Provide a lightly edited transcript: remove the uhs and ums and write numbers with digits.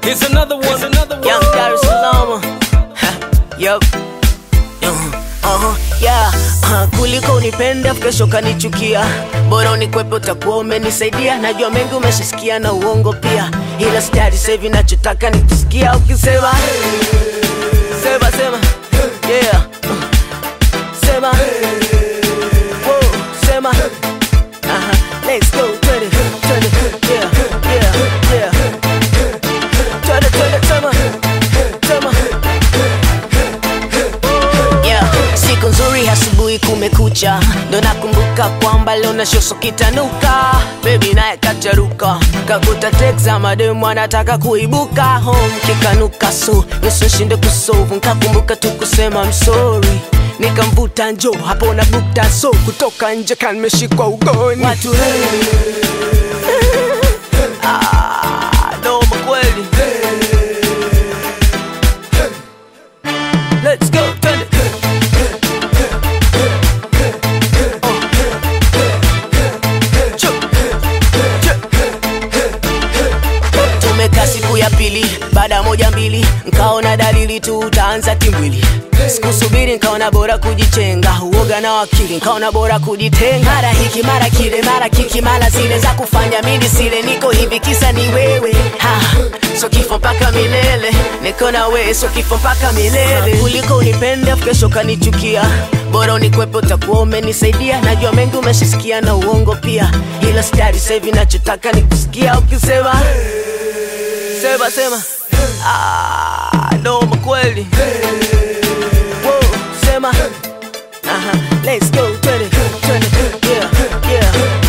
Here's another one. Young Dar es Salaam. Yup. Yeah. Kuliko unipenda kesho kanichukia, bora unikwepe utakuwa umenisaidia. Najua mengi umeshasikia na uongo pia, ila stari save nachotaka nikusikia ukisema sema sema yeah sema whoa sema let's go turn it yeah yeah yeah turn it sema siku nzuri asubuhi kumekucha, ndo nakumbuka kwamba leo na shoso kitanuka. Baby naye kacharuka, kakuta texa mademu anataka kuibuka home kikanuka, so yeso shinde kusolve. Nkakumbuka tu kusema I'm sorry, nikamvuta njo hapo na bukta, so kutoka nje kan meshikwa ugoni watu no mkweli let's go turn it. Siku ya pili baada moja mbili, nkaona dalili tu utaanza timbwili. Sikusubiri nkaona bora kujichenga, uoga na wakili nkaona bora kujitenga. Mara hiki mara kile mara kiki mara zile za kufanya mimi sile, niko hivi kisa ni wewe so kifo mpaka milele, niko na wewe so kifo mpaka milele. Kuliko unipende kesho kanichukia, bora unikwepe utakuwa umenisaidia. Najua mengi umeshasikia na uongo pia, ila stari save nachotaka nikusikia ukisema sema sema no mkweli whoa sema let's go turn it yeah yeah